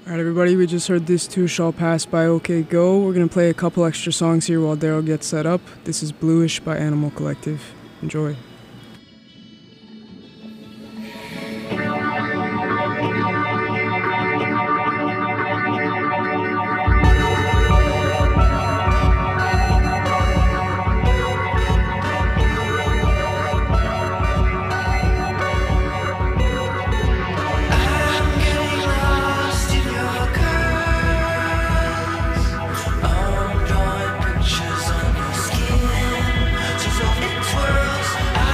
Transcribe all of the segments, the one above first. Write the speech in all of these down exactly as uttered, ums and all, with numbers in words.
Alright, everybody, we just heard This Too Shall Pass by OK Go. We're gonna play a couple extra songs here while Daryl gets set up. This is Bluish by Animal Collective. Enjoy. Pictures on your skin, so soft it twirls. I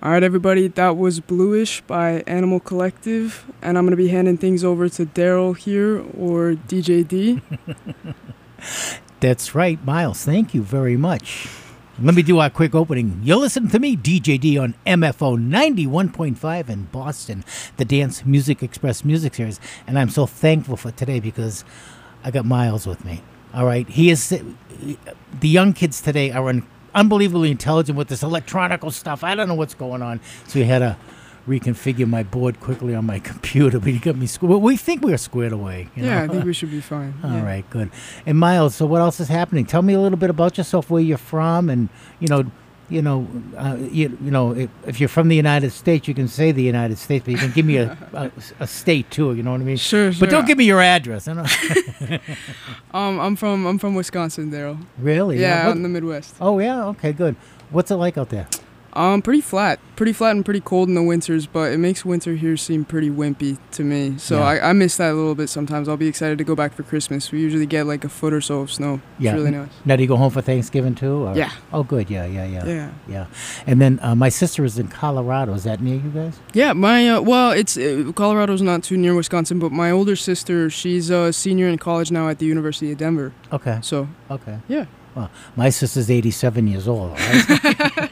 All right, everybody, that was Bluish by Animal Collective, and I'm going to be handing things over to Daryl here, or D J D. That's right, Miles. Thank you very much. Let me do our quick opening. You're listening to me, D J D, on M F O ninety-one point five in Boston, the Dance Music Express Music Series, and I'm so thankful for today because I got Miles with me. All right, he is. The young kids today are un, unbelievably intelligent with this electronical stuff. I don't know what's going on, so we had to reconfigure my board quickly on my computer. But you got me squared. We think we're squared away. You yeah, know? I think we should be fine. All yeah. right, good. And Miles, so what else is happening? Tell me a little bit about yourself, where you're from, and you know. You know, uh, you, you know, if, if you're from the United States, you can say the United States, but you can give me a, a, a state too. You know what I mean? Sure, sure. But don't give me your address. I know. um, I'm from I'm from Wisconsin, Daryl. Really? Yeah, yeah. out in the Midwest. Oh yeah. Okay, good. What's it like out there? Um, pretty flat, pretty flat and pretty cold in the winters, but it makes winter here seem pretty wimpy to me. So Yeah. I, I miss that a little bit sometimes. I'll be excited to go back for Christmas. We usually get like a foot or so of snow. Yeah. It's really nice. Now, do you go home for Thanksgiving too? Or? Yeah. Oh, good. Yeah, yeah, yeah. Yeah. Yeah. And then uh, my sister is in Colorado. Is that near you guys? Yeah, my uh, well, it's uh, Colorado's not too near Wisconsin, but my older sister, she's a senior in college now at the University of Denver. Okay. So Okay. yeah. Well, my sister's eighty-seven years old. All right?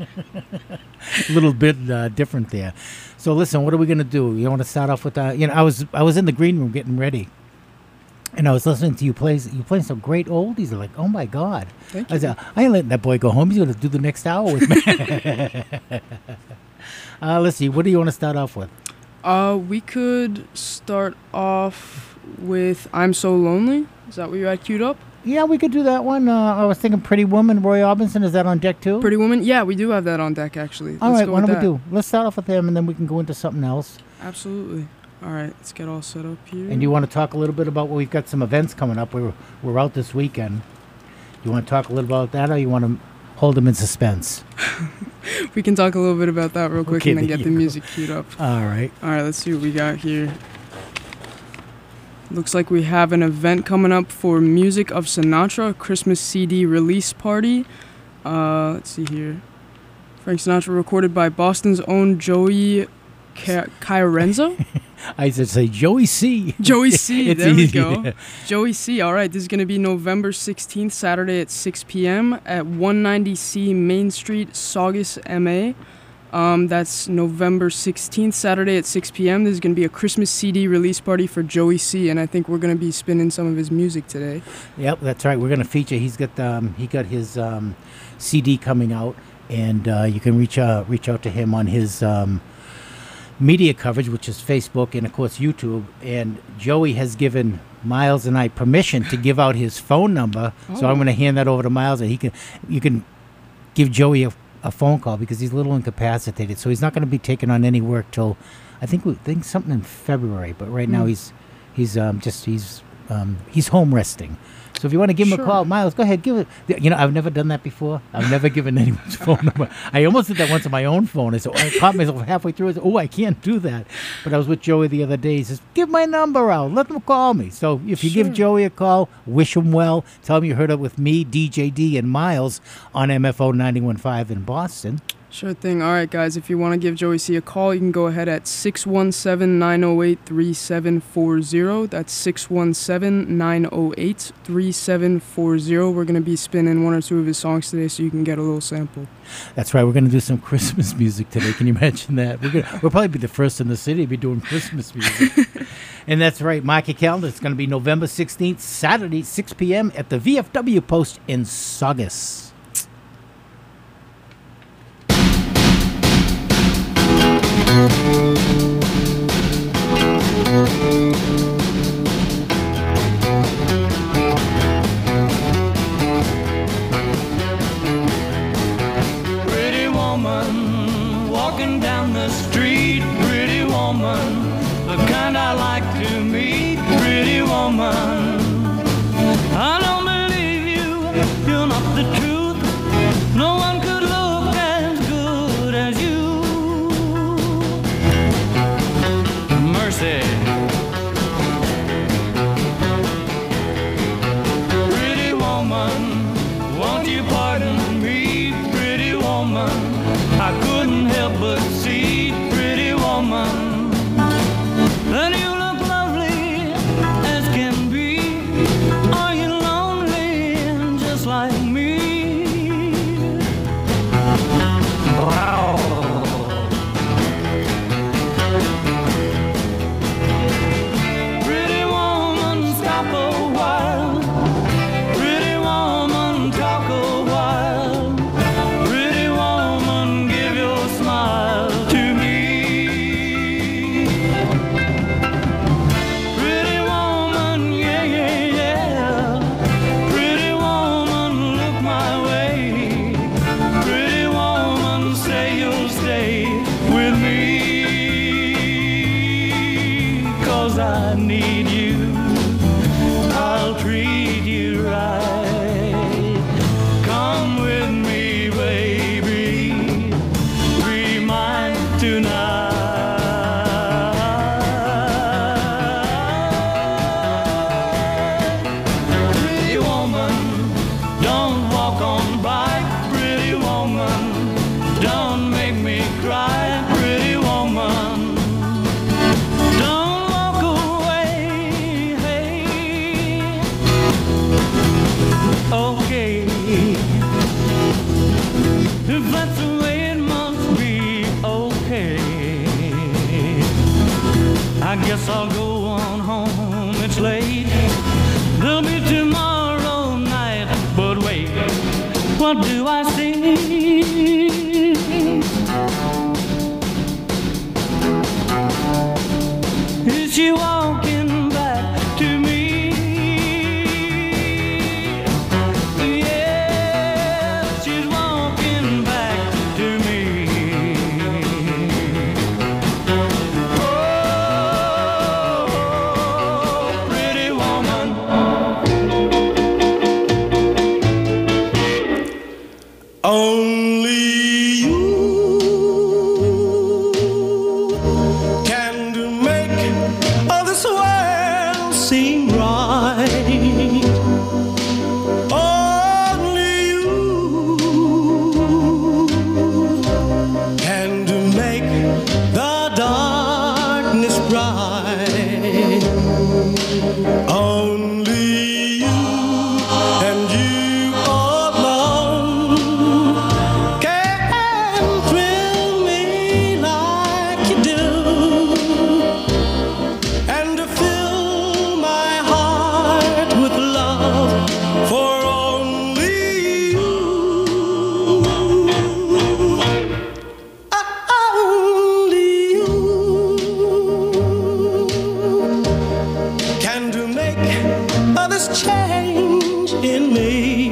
A little bit uh, different there. So listen, what are we gonna do? You want to start off with uh, you know, I was I was in the green room getting ready, and I was listening to you play. You playing some great oldies. I'm like, oh my god! Thank I you. said, I ain't letting that boy go home. He's gonna do the next hour with me. uh, let's see. What do you want to start off with? Uh, we could start off with "I'm So Lonely." Is that what you had queued up? Yeah, we could do that one. Uh, I was thinking Pretty Woman, Roy Orbison. Is that on deck too? Pretty Woman? Yeah, we do have that on deck, actually. All Let's right, go why with don't we that. do? Let's start off with them, and then we can go into something else. Absolutely. All right, let's get all set up here. And you want to talk a little bit about, well, we've got some events coming up. We're, we're out this weekend. You want to talk a little about that, or you want to hold them in suspense? We can talk a little bit about that real quick Okay, and then there get you the go. music queued up. All right. All right, let's see what we got here. Looks like we have an event coming up for Music of Sinatra, Christmas C D release party. Uh, let's see here. Frank Sinatra recorded by Boston's own Joey Ca- Chiarenza? I should say Joey C. Joey C, It's there we easy. go. Joey C, all right, this is going to be November sixteenth, Saturday at six p.m. at one ninety C Main Street, Saugus, M A. Um, that's November sixteenth, Saturday at six p.m. This is going to be a Christmas C D release party for Joey C, and I think we're going to be spinning some of his music today. Yep, that's right. We're going to feature. He's got um, he got his um, C D coming out, and uh, you can reach out reach out to him on his um, media coverage, which is Facebook and of course YouTube. And Joey has given Miles and I permission to give out his phone number, so Oh. I'm going to hand that over to Miles, and he can you can give Joey a a phone call because he's a little incapacitated, so he's not going to be taking on any work till I think we think something in February. But right now Mm. he's he's um, just he's um, he's home resting. So if you want to give him Sure. a call, Miles, go ahead, give it. You know, I've never done that before. I've never given anyone's phone number. I almost did that once on my own phone. I, said, I caught myself halfway through. I said, oh, I can't do that. But I was with Joey the other day. He says, give my number out. Let them call me. So if you Sure. give Joey a call, wish him well. Tell him you heard it with me, D J D, and Miles on M F O ninety-one point five in Boston. Sure thing. All right, guys, if you want to give Joey C a call, you can go ahead at six one seven, nine oh eight, three seven four zero. That's six one seven, nine oh eight, three seven four zero. We're going to be spinning one or two of his songs today so you can get a little sample. That's right. We're going to do some Christmas music today. Can you imagine that? We're gonna, we'll probably be the first in the city to be doing Christmas music. And that's right. Mark your calendar. It's going to be November sixteenth, Saturday, six p.m. at the V F W Post in Saugus. Pretty woman walking down the street, pretty woman, the kind I like to meet, pretty woman. I don't believe you, you're not the truth. No one could look as good as you. Mercy. Pretty woman, won't you pardon me, pretty woman? I couldn't help but I need you, I'll treat you right. Come with me, baby, be mine tonight. Pretty woman, don't walk on by. Pretty woman, don't make me cry. Pretty woman, don't walk away. Hey, okay, if that's the way it must be, okay, I guess I'll go on home. It's late, there'll be tomorrow night. But wait, what do I see? Is she walking back to me? Yeah, she's walking back to me. Oh, pretty woman. Only you can do make all this world seem right. Only you can do make the darkness bright. Only you and you alone can thrill me like you do, and to fill my heart with love for only you. Only you can do make all this change in me.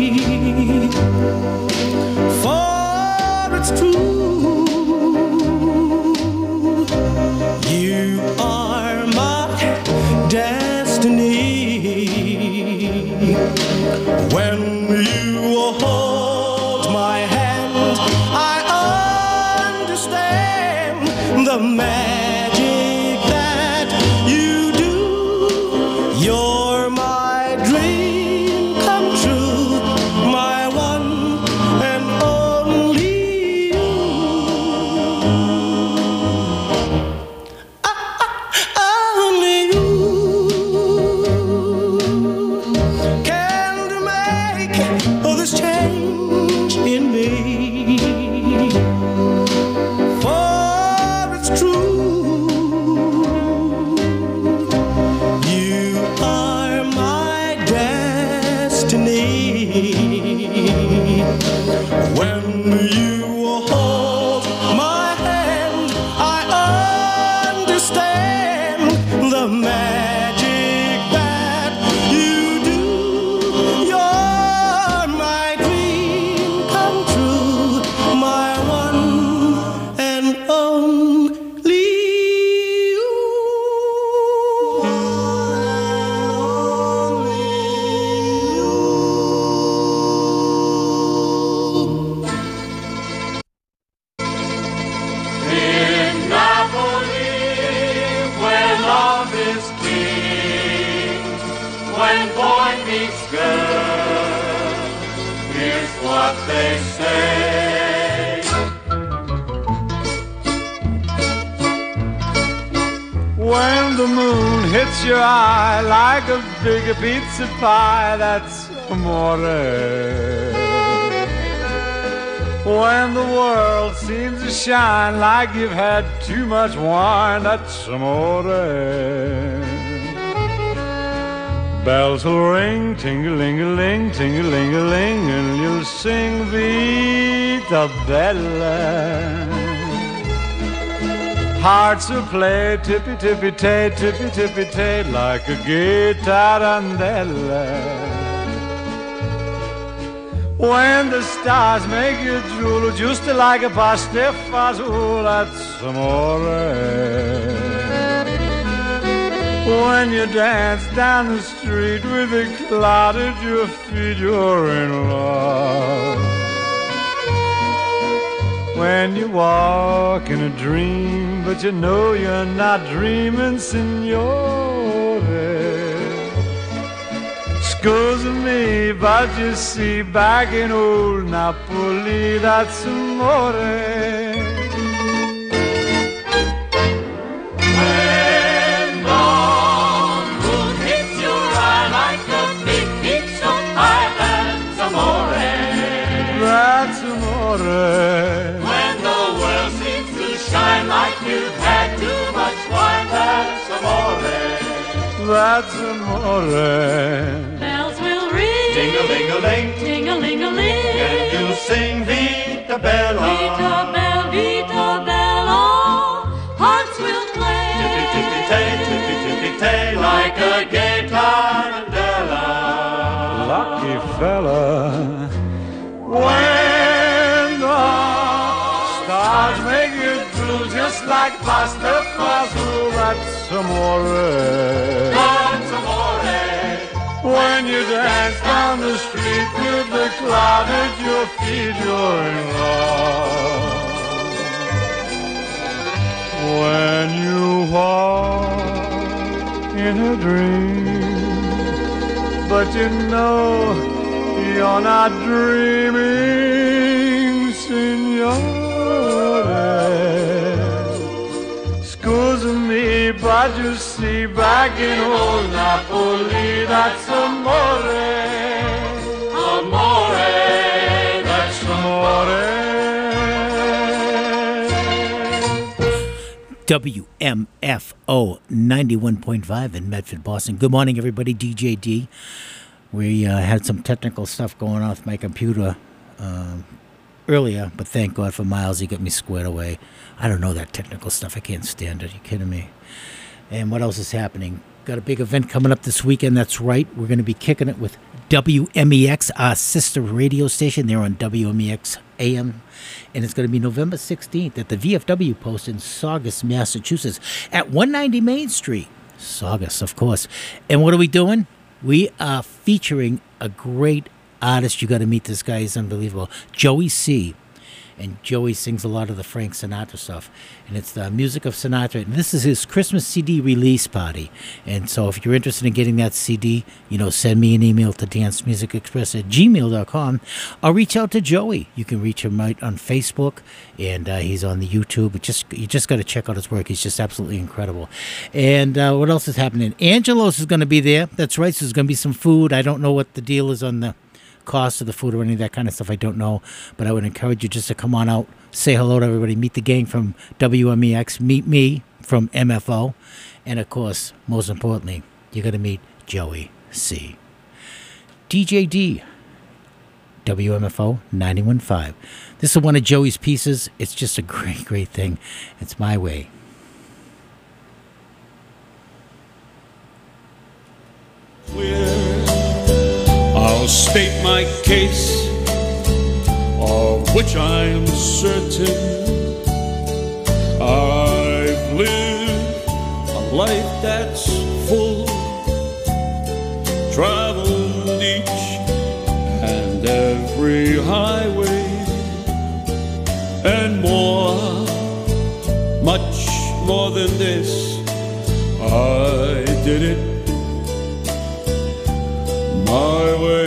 For it's true, you are my destiny. When you hold my hand, I understand the magic that you do. You're my dream come true, my one and only you. Only you can make all this change in me. For it's true, you are my destiny. When you hold my hand, I understand the magic that you do. You're my dream come true, my one and only you. In Napoli, where love is king, when boy meets girl, here's what they say. When the moon hits your eye like a big pizza pie, that's amore. When the world seems to shine like you've had too much wine, that's amore. Bells will ring, ting-a-ling-a-ling, ting-a-ling-a-ling, and you'll sing Vita Bella. Hearts will play tippy-tippy-tay, tippy-tippy-tay, like a gay tarantella. When the stars make you drool, just like a pasta fazool, that's amore. When you dance down the street with a cloud at your feet, you're in love. When you walk in a dream, but you know you're not dreaming, signore. Scusa me, but you see, back in old Napoli, that's amore. When the world seems to shine like you've had too much wine, that's amore. That's amore. Bells will ring, ting-a-ling-a-ling, ting-a-ling-a-ling, and you'll sing Vita Bella, Vita Bella, Vita Bella. Hearts will play, tippy-tippy-tay, tippy-tippy-tay, like a gay tarantella. Lucky fella. When the stars make you drool just like pasta fazool, that's amore. That's amore. When you dance down the street with the cloud at your feet, you're in love. When you walk in a dream, but you know you're not dreaming, signore. Scusa me, but you see, back in old Napoli, that's amore. Amore, that's Amore. W M F O ninety-one point five in Medford, Boston. Good morning, everybody. D J D. We uh, had some technical stuff going on with my computer um, earlier, but thank God for Miles. He got me squared away. I don't know that technical stuff. I can't stand it. Are you kidding me? And what else is happening? Got a big event coming up this weekend. That's right. We're going to be kicking it with W M E X, our sister radio station. They're on W M E X A M. And it's going to be November sixteenth at the V F W Post in Saugus, Massachusetts at one ninety Main Street. Saugus, of course. And what are we doing? We are featuring a great artist. You got to meet this guy. He's unbelievable. Joey C. And Joey sings a lot of the Frank Sinatra stuff. And it's the music of Sinatra. And this is his Christmas C D release party. And so if you're interested in getting that C D, you know, send me an email to dance music express at gmail dot com or reach out to Joey. You can reach him right on Facebook. And uh, he's on the YouTube. But just you just got to check out his work. He's just absolutely incredible. And uh, what else is happening? Angelo's is going to be there. That's right. So there's going to be some food. I don't know what the deal is on the cost of the food or any of that kind of stuff. I don't know, but I would encourage you just to come on out, say hello to everybody, meet the gang from W M E X, meet me from M F O, and of course, most importantly, you're going to meet Joey C. D J D, W M F O ninety-one point five. This is one of Joey's pieces. It's just a great, great thing. It's My Way. I'll state my case, of which I am certain. I've lived a life that's full, traveled each and every highway, and more, much more than this. I did it my way.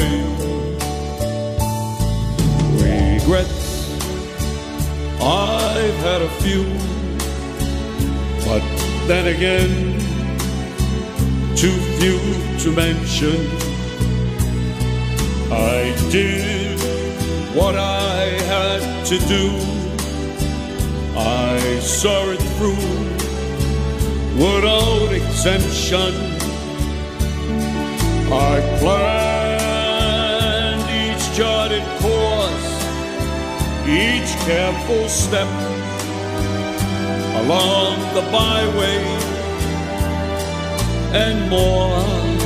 Regrets, I've had a few, but then again, too few to mention. I did what I had to do. I saw it through without exemption. I planned each charted course, each careful step along the byway, and more,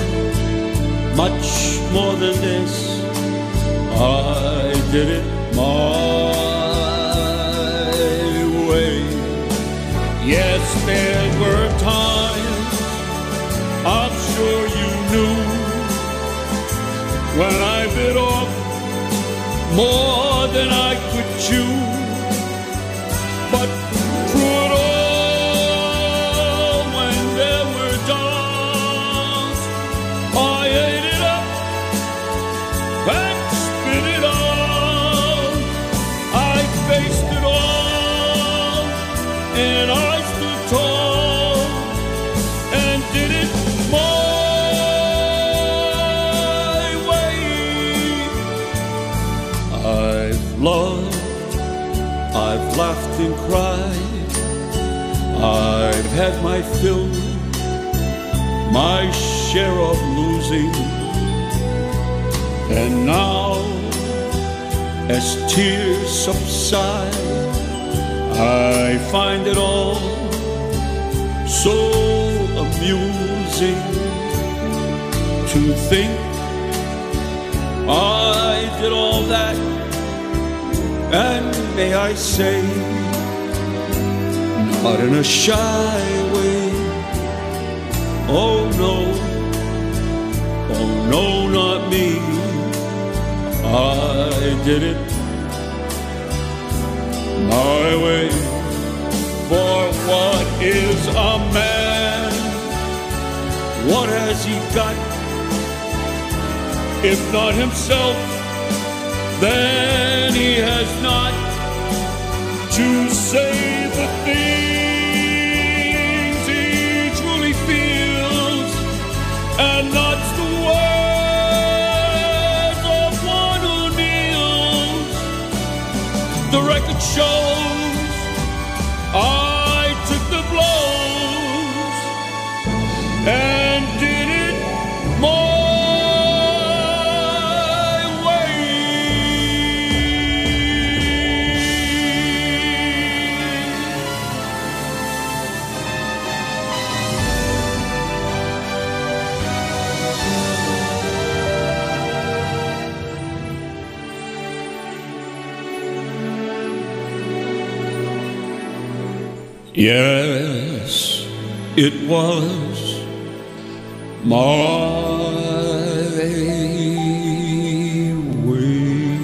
much more than this. I did it my way. Yes, there were times more than I could chew. But through it all, when there were downs, I ate it up and spit it out. I faced it all, and I stood tall and did it my way. I've loved, I've laughed and cried, I've had my fill, my share of losing. And now, as tears subside, I find it all so amusing to think I did all that. And may I say, not in a shy way, oh no, oh no, not me, I did it my way. For what is a man? What has he got? If not himself, then he has not to say the things he truly feels, and not the words of one who kneels. The record shows I took the blows and did it more. Yes, it was my way.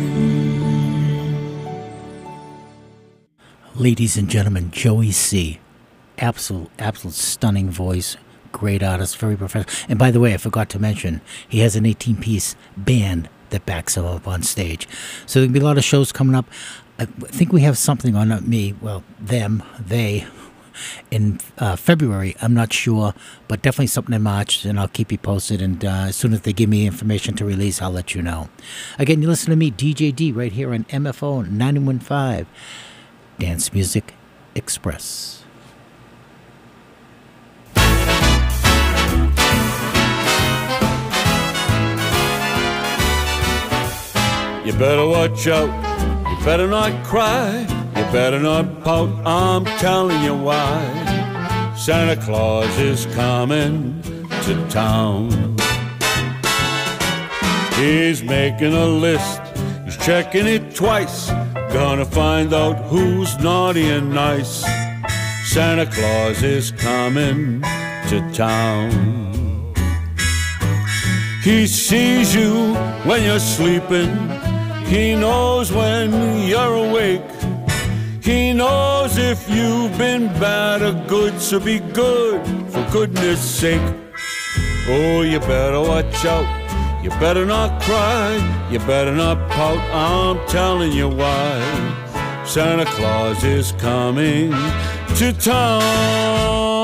Ladies and gentlemen, Joey C. Absolute, absolute stunning voice. Great artist, very professional. And by the way, I forgot to mention, he has an eighteen-piece band that backs him up on stage. So there'll be a lot of shows coming up. I think we have something on uh, me, well, them, they, in uh, February. I'm not sure, but definitely something in March, and I'll keep you posted. And uh, as soon as they give me information to release, I'll let you know. Again, you listen to me, D J D, right here on M F O ninety-one point five, Dance Music Express. You better watch out, you better not cry, you better not pout, I'm telling you why. Santa Claus is coming to town. He's making a list, he's checking it twice, gonna find out who's naughty and nice. Santa Claus is coming to town. He sees you when you're sleeping, he knows when you're awake. He knows if you've been bad or good, so be good for goodness sake. Oh, you better watch out, you better not cry, you better not pout, I'm telling you why. Santa Claus is coming to town.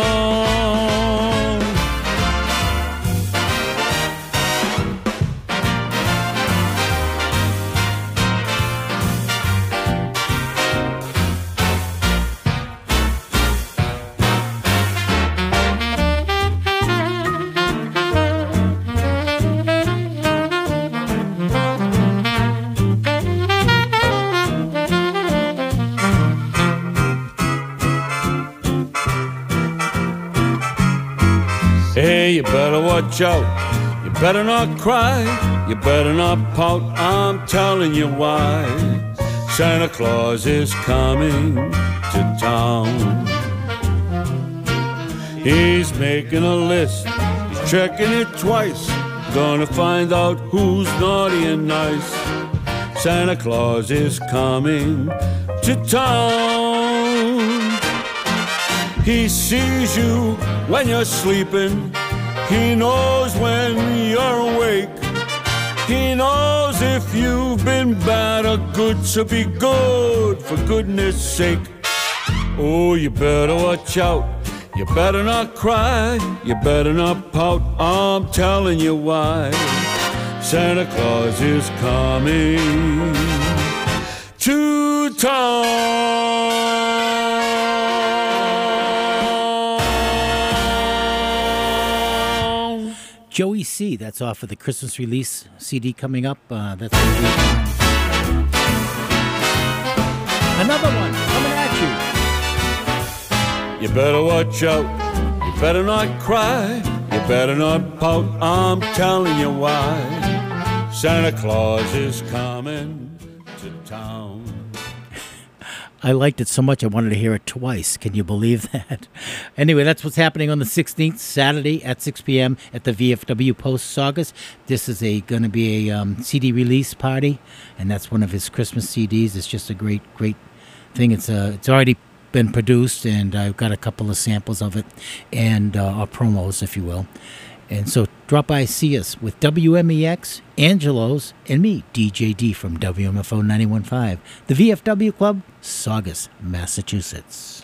Hey, you better watch out, you better not cry, you better not pout, I'm telling you why. Santa Claus is coming to town. He's making a list, he's checking it twice, gonna find out who's naughty and nice. Santa Claus is coming to town. He sees you when you're sleeping. He knows when you're awake. He knows if you've been bad or good, so be good for goodness sake. Oh, you better watch out. You better not cry. You better not pout. I'm telling you why. Santa Claus is coming to town. Joey C, that's off of the Christmas release C D coming up. Uh, that's gonna be another one coming at you. You better watch out. You better not cry. You better not pout. I'm telling you why. Santa Claus is coming to town. I liked it so much I wanted to hear it twice. Can you believe that? Anyway, that's what's happening on the sixteenth, Saturday at six p.m. at the V F W Post Saugus. This is a going to be a um, C D release party, and that's one of his Christmas C Ds. It's just a great, great thing. It's uh, it's already been produced, and I've got a couple of samples of it, and uh, or promos, if you will. And so drop by, see us with W M E X, Angelo's, and me, D J D from W M F O ninety-one point five, the V F W Club, Saugus, Massachusetts.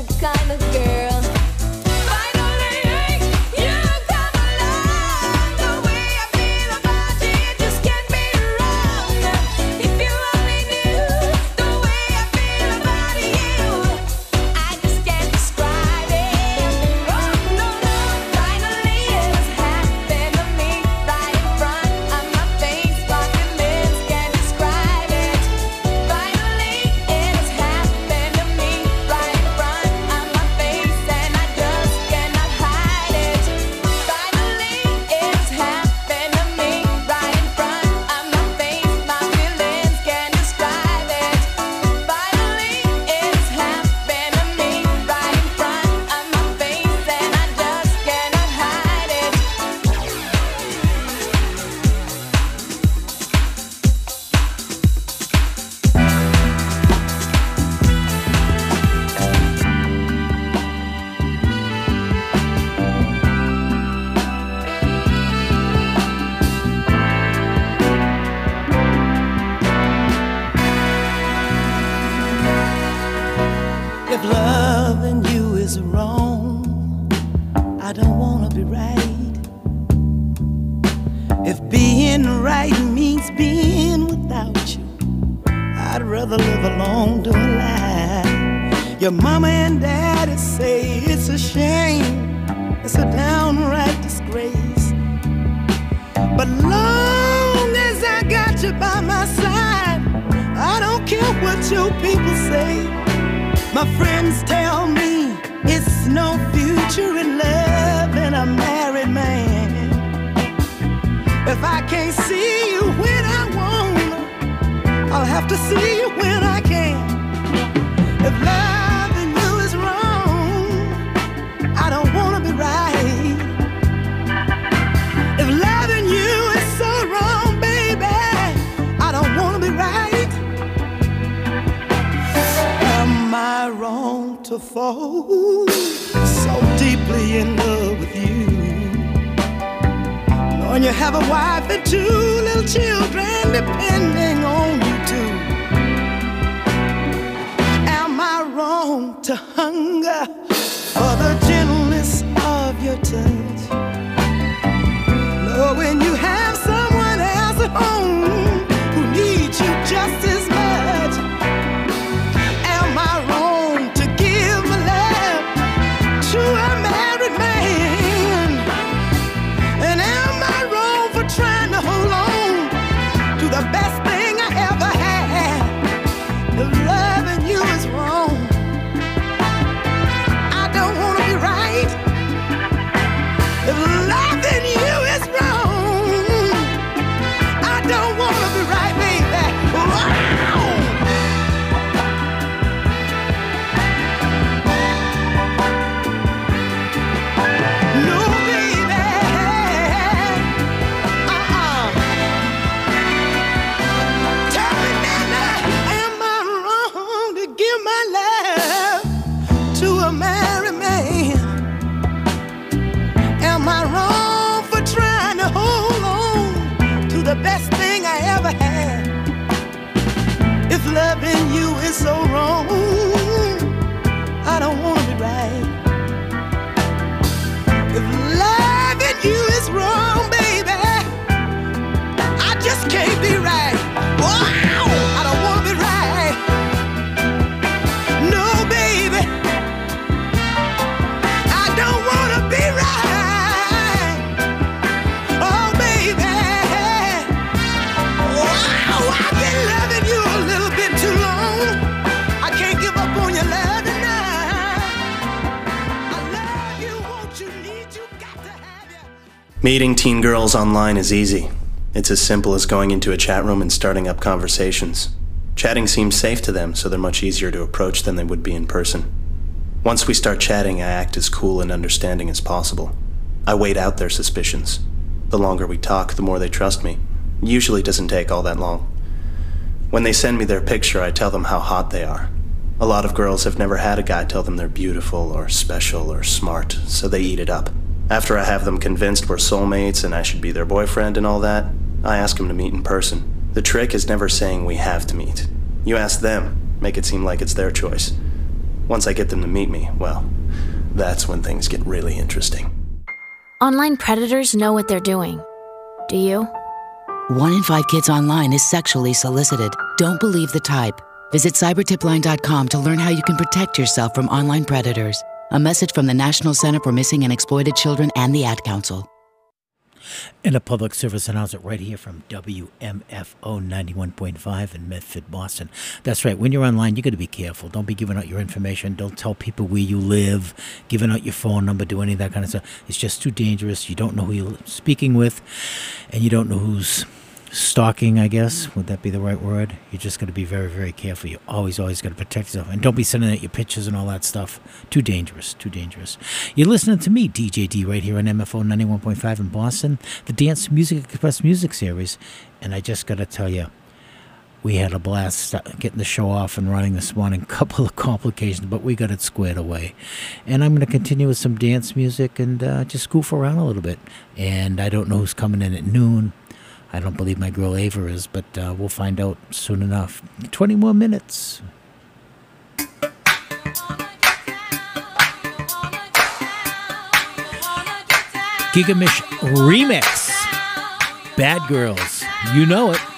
kind of girl. If loving you is wrong, I don't wanna be right. If being right means being without you, I'd rather live alone to a lie. Your mama and daddy say it's a shame, it's a downright disgrace. But long as I got you by my side, I don't care what your people say. My friends tell me it's no future in love and a married man. If I can't see you when I want, I'll have to see you when I can. If loving you is wrong, I don't wanna be right. If loving you is so wrong, baby, I don't wanna be right. Am I wrong to fall so deeply in love with you, knowing you have a wife and two little children depending on you too? Am I wrong to hunger for the gentleness of your touch, knowing you have someone else at home who needs you just as much? Am I wrong to give my love to a married man? And am I wrong for trying to hold on to the best thing I ever had? If loving you is wrong, I don't want to be right. If loving you is wrong, I don't want to be right, baby. Wow! No, baby. Uh-uh. Tell me, Nana, am I wrong to give my love to a married man? Am I wrong for trying to hold on to the best thing I ever had? If loving you is so wrong, I don't want to be right. If loving you is wrong, baby, I just can't be right. Wow, I don't want to be right. No, baby, I don't want to be right. Oh, baby, wow, I've been loving you a little bit too long. I can't give up on your love tonight. I love you, won't you, need you, got to have you. Meeting teen girls online is easy. It's as simple as going into a chat room and starting up conversations. Chatting seems safe to them, so they're much easier to approach than they would be in person. Once we start chatting, I act as cool and understanding as possible. I wait out their suspicions. The longer we talk, the more they trust me. It usually doesn't take all that long. When they send me their picture, I tell them how hot they are. A lot of girls have never had a guy tell them they're beautiful or special or smart, so they eat it up. After I have them convinced we're soulmates and I should be their boyfriend and all that, I ask them to meet in person. The trick is never saying we have to meet. You ask them, make it seem like it's their choice. Once I get them to meet me, well, that's when things get really interesting. Online predators know what they're doing. Do you? One in five kids online is sexually solicited. Don't believe the type. Visit cyber tip line dot com to learn how you can protect yourself from online predators. A message from the National Center for Missing and Exploited Children and the Ad Council. And a public service announcement right here from W M F O ninety-one point five in Medford, Boston. That's right. When you're online, you got to be careful. Don't be giving out your information. Don't tell people where you live, giving out your phone number, do any of that kind of stuff. It's just too dangerous. You don't know who you're speaking with, and you don't know who's stalking, I guess. Would that be the right word? You just got to be very, very careful. You always, always got to protect yourself. And don't be sending out your pictures and all that stuff. Too dangerous. Too dangerous. You're listening to me, D J D, right here on M F O ninety-one point five in Boston, the Dance Music Express Music Series. And I just got to tell you, we had a blast getting the show off and running this morning. A couple of complications, but we got it squared away. And I'm going to continue with some dance music and uh, just goof around a little bit. And I don't know who's coming in at noon. I don't believe my girl Ava is, but uh, we'll find out soon enough. twenty more minutes. Gigamish Remix. Bad Girls. You know it.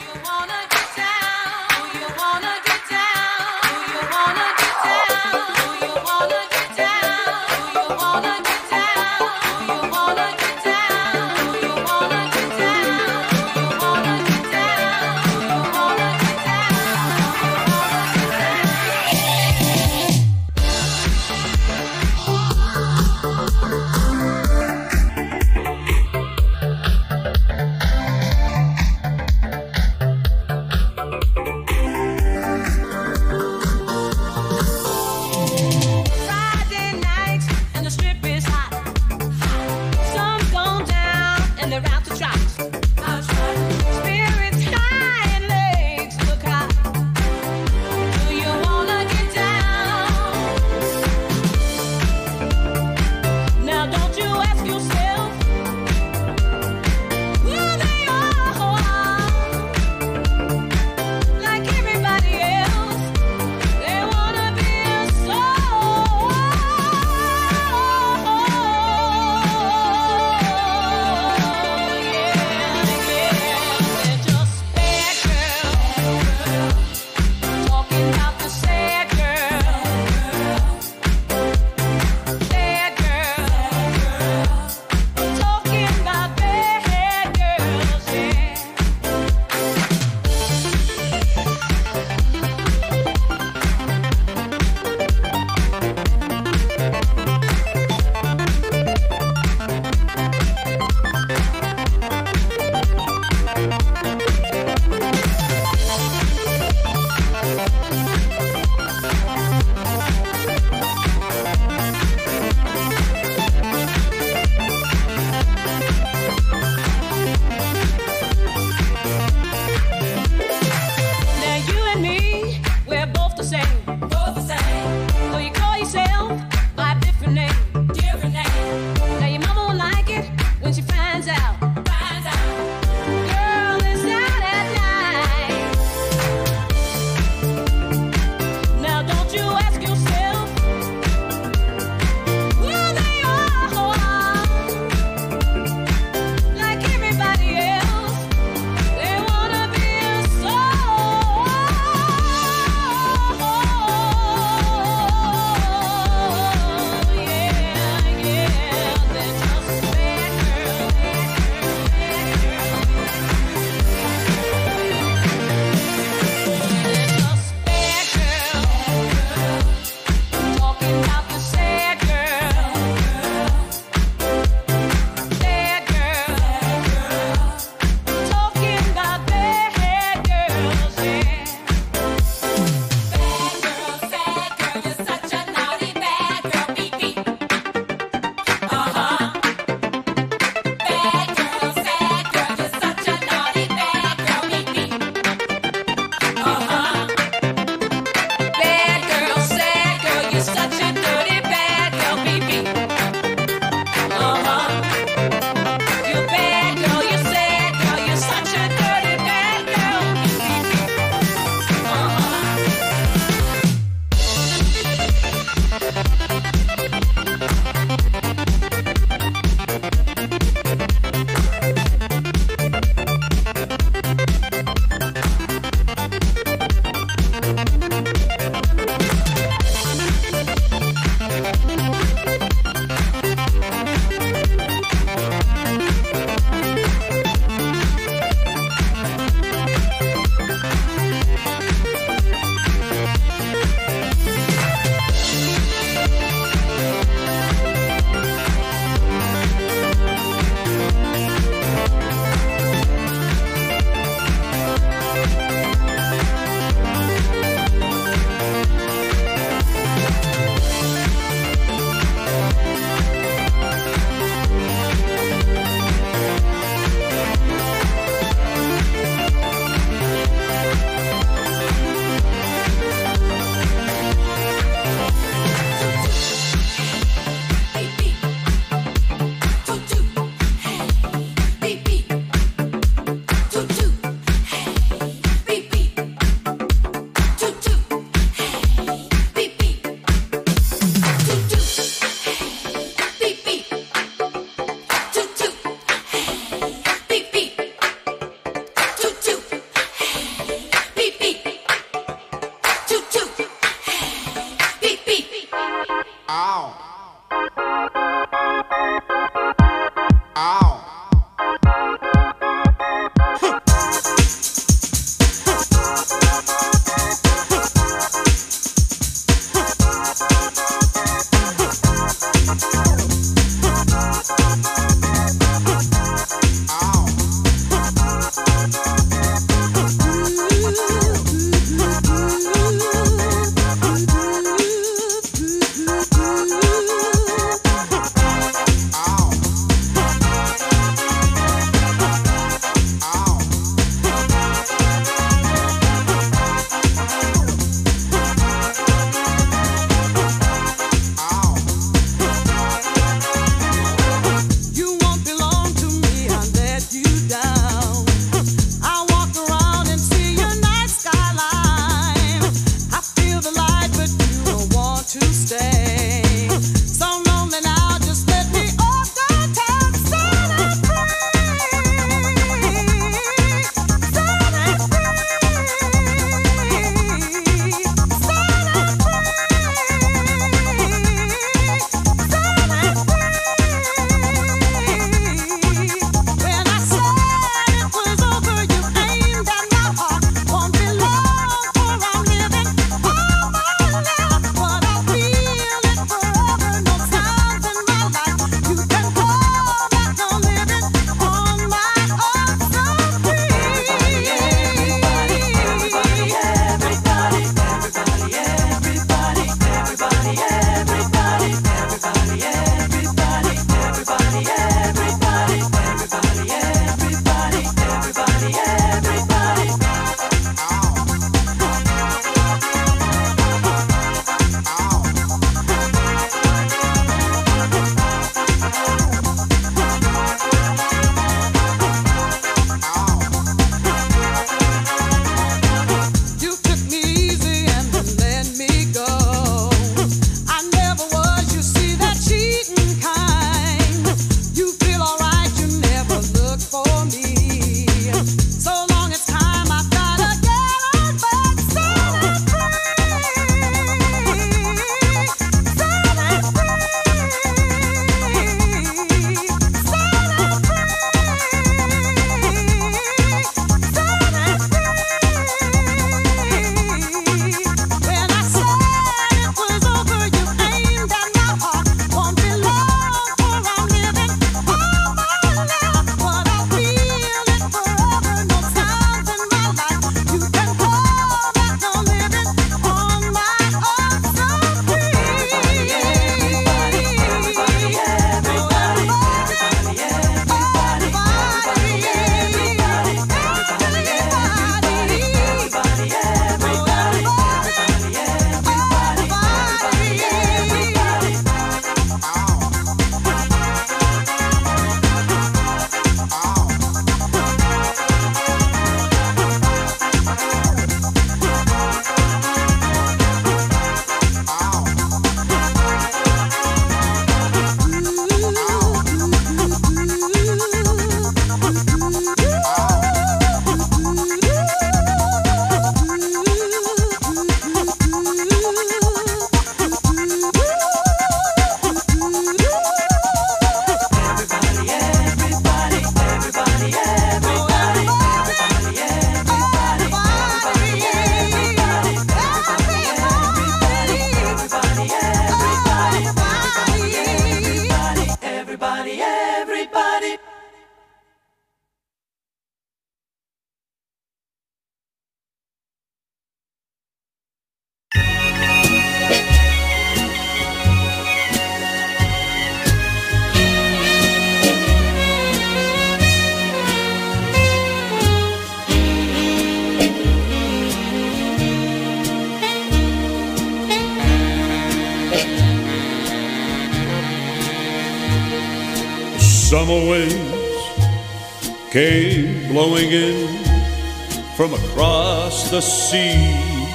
Summer winds came blowing in from across the sea.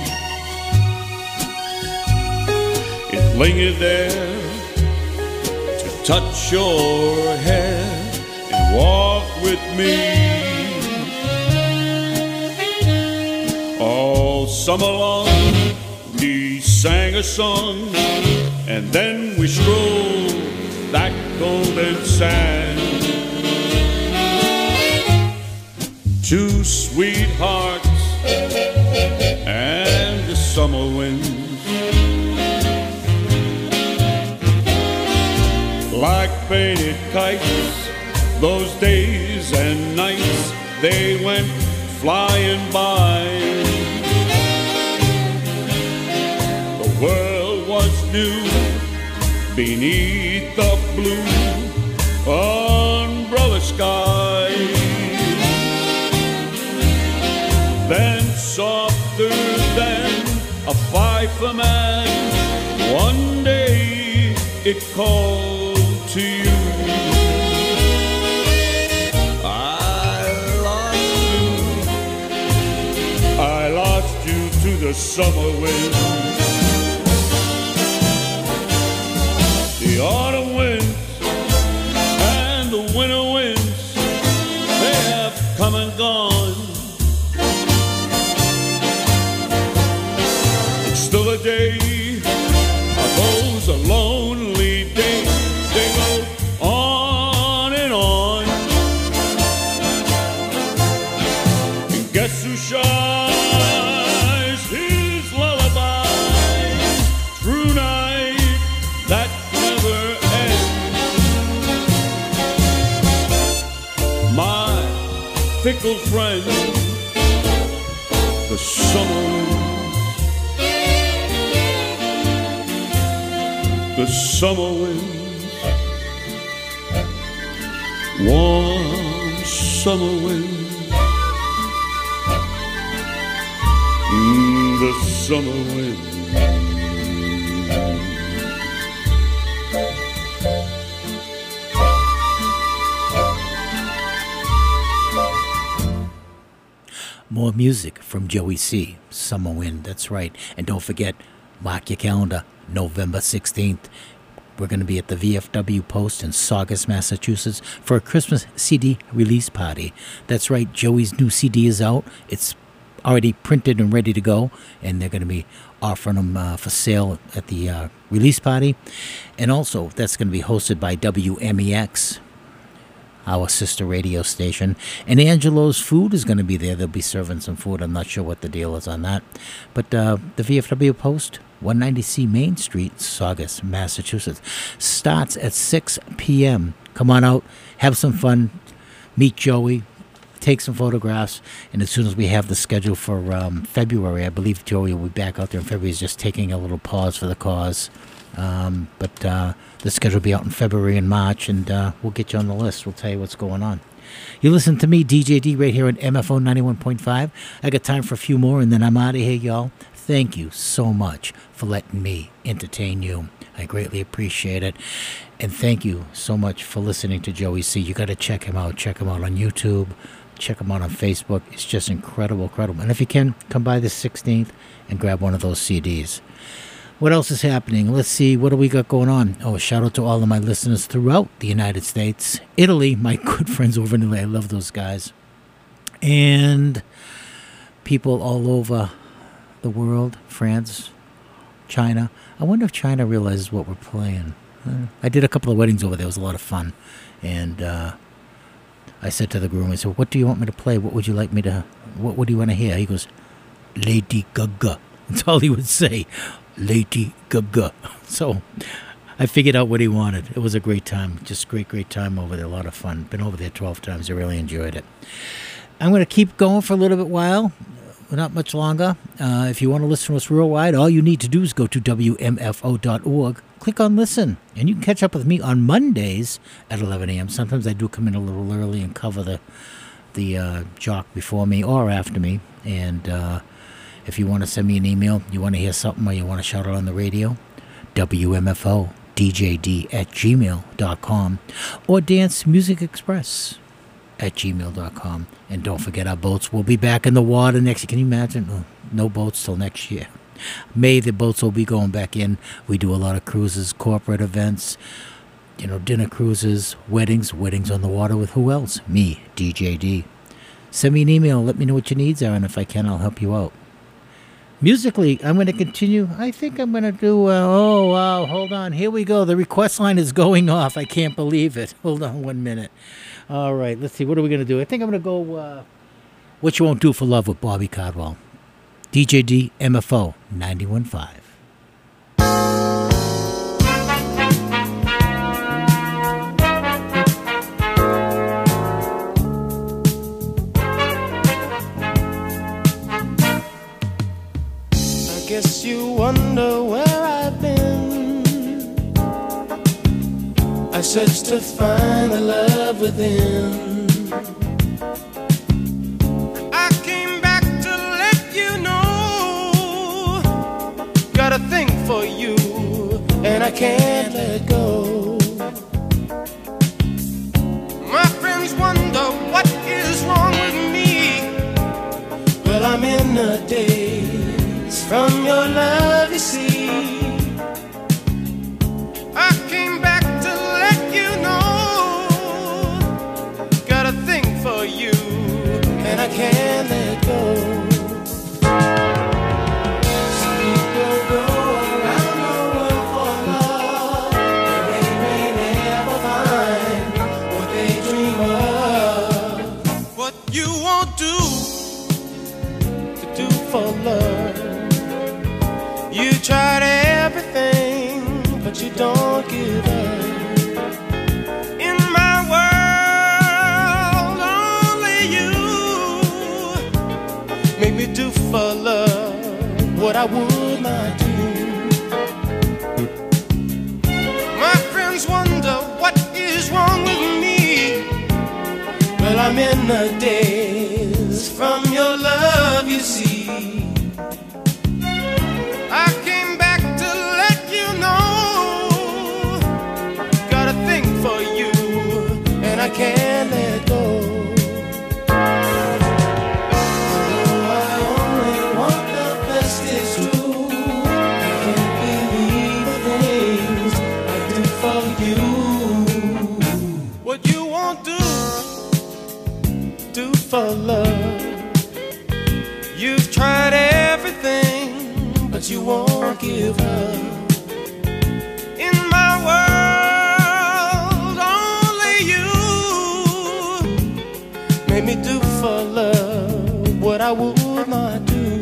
It lingered there to touch your hair and walk with me. All summer long we sang a song, and then we strolled that golden sand. Two sweethearts and the summer winds, like painted kites, those days and nights, they went flying by. The world was new beneath the blue umbrella sky. Then softer than a fifer man, one day it called to you. I lost you, I lost you to the summer wind. The autumn winds and the winter winds, they have come and gone. It's still a day, goes a lonely day. They go on and on. And guess who shines his lullaby through night that never ends? My fickle friend, the summer wind. The summer winds, warm summer winds, mm, the summer winds. More music from Joey C. Summer Wind, that's right. And don't forget, mark your calendar, November sixteenth. We're going to be at the V F W Post in Saugus, Massachusetts for a Christmas C D release party. That's right, Joey's new C D is out. It's already printed and ready to go, and they're going to be offering them uh, for sale at the uh, release party. And also, that's going to be hosted by W M E X, our sister radio station. And Angelo's Food is going to be there. They'll be serving some food. I'm not sure what the deal is on that. But uh, the V F W Post, one ninety C Main Street, Saugus, Massachusetts, starts at six p.m. Come on out, have some fun, meet Joey, take some photographs, and as soon as we have the schedule for um, February, I believe Joey will be back out there in February. He's just taking a little pause for the cause. Um, but uh, the schedule will be out in February and March, and uh, we'll get you on the list. We'll tell you what's going on. You listen to me, D J D, right here on M F O ninety-one point five. I got time for a few more, and then I'm out of here, y'all. Thank you so much for letting me entertain you. I greatly appreciate it. And thank you so much for listening to Joey C. You got to check him out. Check him out on YouTube. Check him out on Facebook. It's just incredible, incredible. And if you can, come by the sixteenth and grab one of those C Ds. What else is happening? Let's see. What do we got going on? Oh, shout out to all of my listeners throughout the United States. Italy, my good friends over in Italy. I love those guys. And people all over the world. France, China. I wonder if China realizes what we're playing. Uh, I did a couple of weddings over there. It was a lot of fun. And uh, I said to the groom, I said, what do you want me to play? What would you like me to, what would you want to hear? He goes, Lady Gaga. That's all he would say. Lady Gaga. So I figured out what he wanted. It was a great time. Just great, great time over there. A lot of fun. Been over there twelve times. I really enjoyed it. I'm going to keep going for a little bit while. Not much longer. Uh, if you want to listen to us worldwide, all you need to do is go to W M F O dot org, click on listen, and you can catch up with me on Mondays at eleven a.m. Sometimes I do come in a little early and cover the the uh, jock before me or after me. And uh, if you want to send me an email, you want to hear something or you want to shout it on the radio, W M F O d j d at gmail dot com or Dance Music Express at gmail dot com. And don't forget, our boats will be back in the water next year. Can you imagine? Oh, no boats till next year. May, the boats will be going back in. We do a lot of cruises, corporate events, you know, dinner cruises, weddings, weddings on the water with who else? Me, D J D. Send me an email, let me know what your needs are, and if I can, I'll help you out. Musically, I'm going to continue. I think I'm going to do, uh, oh, wow, hold on. Here we go. The request line is going off. I can't believe it. Hold on one minute. All right, let's see. What are we going to do? I think I'm going to go uh, What You Won't Do for Love with Bobby Caldwell. D J D M F O ninety-one point five. I guess you wonder where I've been. I searched to find the love within. I came back to let you know, got a thing for you, and I can't let go. My friends wonder what is wrong with me. Well, I'm in a daze from your love, you see. I came back to let you know, got a thing for you, and I can't let go. Some people go around the world for love, and they may never find what they dream of. What you won't do to do for love. You tried everything, but you don't give up. In my world, only you make me do for love what I would not do. My friends wonder what is wrong with me. Well, I'm in a daze from your love, you see. I came back to let you know, got a thing for you, and I can't let go. Oh, I only want the best, it's true. I can't believe the things I do for you. What you won't do, do for love. You've tried everything, but you won't give up. In my world, only you made me do for love what I would not do.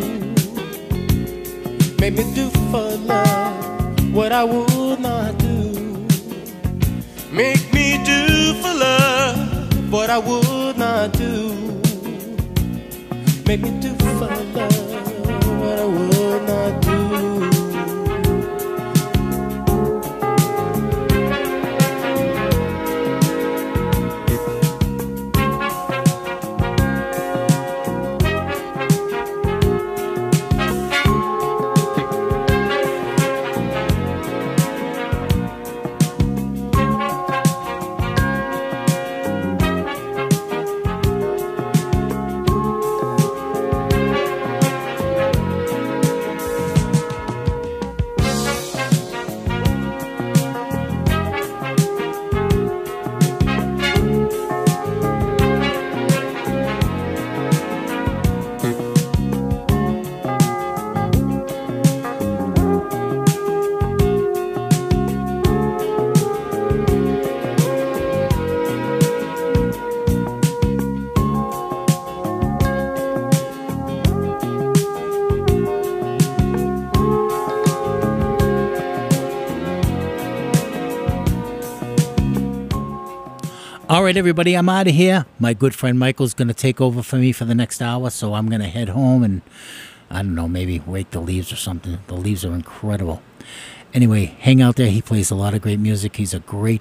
Made me do for love what I would not do. Make me do for love what I would not do. Make me do for love what I would not do. All right, everybody, I'm out of here. My good friend Michael's going to take over for me for the next hour, so I'm going to head home and, I don't know, maybe wake the leaves or something. The leaves are incredible. Anyway, hang out there. He plays a lot of great music. He's a great